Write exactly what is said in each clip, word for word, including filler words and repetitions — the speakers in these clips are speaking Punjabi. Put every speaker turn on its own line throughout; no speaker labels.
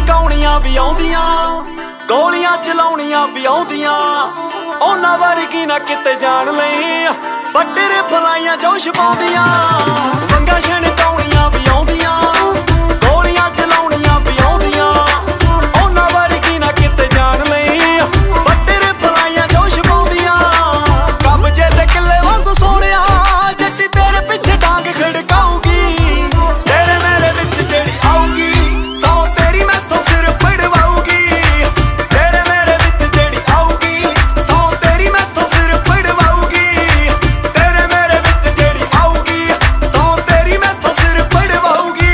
ਛਣਕਾਉਣੀਆਂ ਵੀ ਆਉਂਦੀਆਂ, ਗੋਲੀਆਂ ਚਲਾਉਣੀਆਂ ਵੀ ਆਉਂਦੀਆਂ। ਉਹਨਾਂ ਵਰਗੀ ਨਾ ਕਿਤੇ ਜਾਣ ਲਈ ਬੱਟਰੇ ਫਲਾਈਆਂ ਜੋਸ਼ ਪਾਉਂਦੀਆਂ। ਵੰਗਾਂ ਛਣਕਾਉਣੀਆਂ ਵੀ ਆਉਂਦੀਆਂ, ਗੋਲੀਆਂ ਚਲਾਉਣੀਆਂ ਵੀ ਆਉਂਦੀਆਂ। ਉਹਨਾਂ ਵਰਗੀ ਨਾ ਕਿਤੇ ਜਾਣ ਲਈ ਬੱਟਰੇ ਫਲਾਈਆਂ ਜੋਸ਼ ਪਾਉਂਦੀਆਂ। ਕਬਜੇ ਤੇ ਕਿੱਲੇ ਵਾਂਗੂ ਸੋਹਣਿਆ ਜੱਟੀ ਤੇਰੇ ਪਿੱਛੇ ਡਾਂਗ ਖੜਕਾਊਗੀ। ਤੇਰੇ ਮੇਰੇ ਵਿੱਚ ਜਿਹੜੀ ਆਊਗੀ ਸੌ ਤੇਰੀ ਮੈਥੋਂ ਸਿਰ ਪੜਵਾਊਗੀ। ਤੇਰੇ ਮੇਰੇ ਵਿੱਚ ਜਿਹੜੀ ਆਊਗੀ ਸੌ ਤੇਰੀ ਮੈਥੋਂ ਸਿਰ ਪੜਵਾਊਗੀ। ਤੇਰੇ ਮੇਰੇ ਵਿੱਚ ਜਿਹੜੀ ਆਊਗੀ ਸੌ ਤੇਰੀ ਮੈਥੋਂ ਸਿਰ ਪੜਵਾਊਗੀ।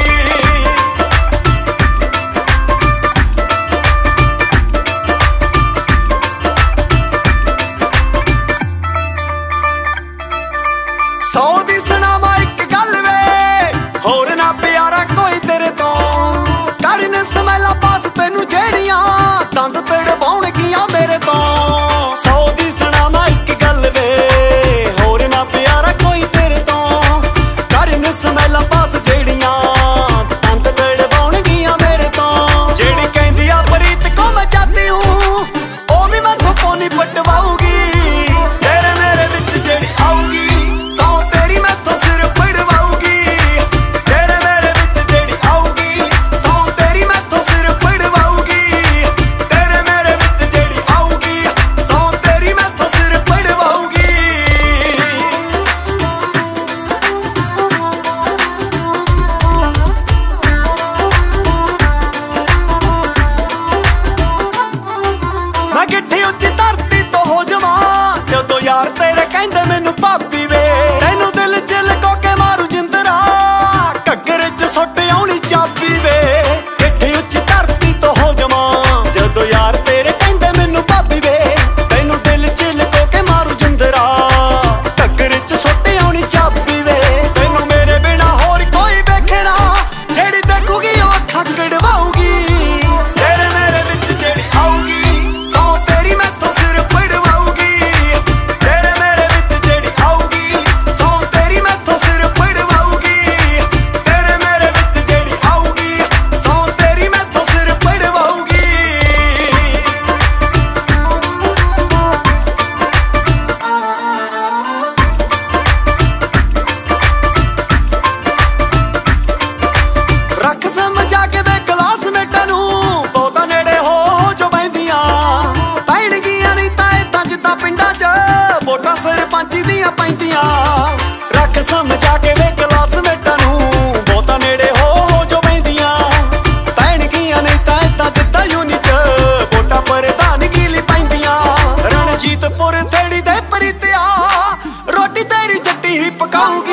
ਸੌ ਦੀ ਸੁਣਾਵਾਂ ਇੱਕ ਗੱਲ ਵੇ, ਹੋਰ ਨਾ ਪਿਆਰਾ ਕੋਈ ਤੇਰੇ ਤੋਂ। ਕਰਨ ਸਮੈਲਾ ਪਾਸ ਤੈਨੂੰ ਜਿਹੜੀਆਂ ਦੰਦ ਤੜਵਾਉਣਗੀਆਂ ਮੇਰੇ ਤੋਂ। ਸੌ ਦੀ ਸੁਣਾਵਾਂ ਇੱਕ ਗੱਲ ਵੇ, ਹੋਰ ਨਾ ਪਿਆਰਾ ਕੋਈ ਤੇਰੇ ਤੋਂ। ਕਰਨ ਸਮੈਲਾ ਪਾਸ ਜਿਹੜੀਆਂ ਦੰਦ ਤੜਵਾਉਣਗੀਆਂ ਮੇਰੇ ਤੋਂ। ਜਿਹੜੀ ਕਹਿੰਦੀ ਆ ਪ੍ਰੀਤ ਕੋ ਮੈਂ ਚਾਹਤੀ ਹੂੰ ਉਹ ਵੀ ਮੈਥੋਂ ਪੋਨੀ ਪਟਵਾਊਗੀ। ਤੇਰੇ ਮੇਰੇ ਵਿੱਚ ਜਿਹੜੀ ਆਊਗੀ ਸੌ ਤੇਰੀ ਮੈਥੋਂ ਸਿਰ ਪੜਵਾਊਗੀ। ਤੇਰੇ ਮੇਰੇ ਵਿੱਚ ਜਿਹੜੀ ਆਊਗੀ ਸੌ ਤੇਰੀ ਮੈਥੋਂ ਸਿਰ ਪੜਵਾਊਗੀ। ਤੇਰੇ ਮੇਰੇ ਵਿੱਚ ਜਿਹੜੀ ਆਊਗੀ ਸੌ ਤੇਰੀ ਮੈਥੋਂ ਸਿਰ ਪੜਵਾਊਗੀ। ਮੈਂ ਗਿੱਠੀ ਉੱਚੀ ਧਰਤੀ ਤੋਂ ਹੋ ਜਾਵਾਂ ਜਦੋਂ ਯਾਰ ਤੇਰੇ ਕਹਿੰਦੇ ਮੈਨੂੰ ਭਾਬੀ ਵੇ। ਤੈਨੂੰ ਦਿਲ ਚ ਲਕੋ ਕੇ ਮਾਰੂ ਜਿੰਦਰਾ ਘੱਗਰ ਚ ਸੁੱਟ ਆਉਣੀ ਚਾਬੀ ਵੇ। ਗਿੱਠੀ ਉੱਚੀ ਧਰਤੀ ਤੋਂ ਹੋ ਜਾਵਾਂ ਜਦੋਂ ਯਾਰ ਤੇਰੇ ਕਹਿੰਦੇ ਮੈਨੂੰ ਭਾਬੀ ਵੇ। ਤੈਨੂੰ ਦਿਲ ਚ ਲਕੋ ਕੇ ਮਾਰੂ ਜਿੰਦਰਾ ਘੱਗਰ ਚ ਸੁੱਟ ਆਉਣੀ ਚਾਬੀ ਵੇ। ਤੈਨੂੰ ਮੇਰੇ ਬਿਨਾ ਹੋਰ ਕੋਈ ਵੇਖਣਾ ਜਿਹੜੀ ਦੇਖੂਗੀ ਉਹ ਅੱਖਾਂ ਕਢਵਾਊਗੀ। ਤੇਰੇ ਮੇਰੇ ਵਿੱਚ ਜਿਹੜੀ ਆਊਗੀ ਸੌ ਤੇਰੀ ਮੈਥੋਂ ਸਿਰ ਪੜਵਾਊਗੀ। ਤੇਰੇ ਮੇਰੇ ਵਿੱਚ ਜਿਹੜੀ ਆਊਗੀ ਸੌ ਤੇਰੀ ਮੈਥੋਂ ਸਿਰ ਪੜਵਾਊਗੀ। ਤੇਰੇ ਮੇਰੇ ਵਿੱਚ ਜਿਹੜੀ ਆਊਗੀ ਸੌ ਤੇਰੀ ਮੈਥੋਂ ਸਿਰ ਪੜਵਾਊਗੀ। ਰੱਖ ਸਮਝਾ ਕੇ ਵੇ ਕਲਾਸਮੇਟਾਂ ਨੂੰ ਬਹੁਤਾ ਨੇੜੇ ਹੋ ਹੋ ਜੋ ਬਹਿੰਦੀਆਂ। ਪੈਣਗੀਆਂ ਨਹੀਂ ਤਾਂ ਏਦਾਂ ਜਿੱਦਾਂ ਪਿੰਡਾਂ 'ਚ ਵੋਟਾਂ ਸਰਪੰਚੀ ਦੀਆਂ ਪੈਂਦੀਆਂ। ਰੱਖ ਸਮਝਾ ਕੇ ਵੇ ਕਲਾਸਮੇਟਾਂ ਨੂੰ ਬਹੁਤਾ ਨੇੜੇ ਹੋ ਹੋ ਜੋ ਬਹਿੰਦੀਆਂ। ਪੈਣਗੀਆਂ ਨਹੀਂ ਤਾਂ ਏਦਾਂ ਜਿੱਦਾਂ ਯੂਨੀ 'ਚ ਵੋਟਾਂ ਪ੍ਰਧਾਨਗੀ ਲਈ ਪੈਂਦੀਆਂ। ਰਣਜੀਤਪੁਰ ਥੇੜੀ ਦੇ ਪਰਿਤਿਆ ਰੋਟੀ ਤੇਰੀ ਜੱਟੀ ਹੀ ਪਕਾਊਗੀ।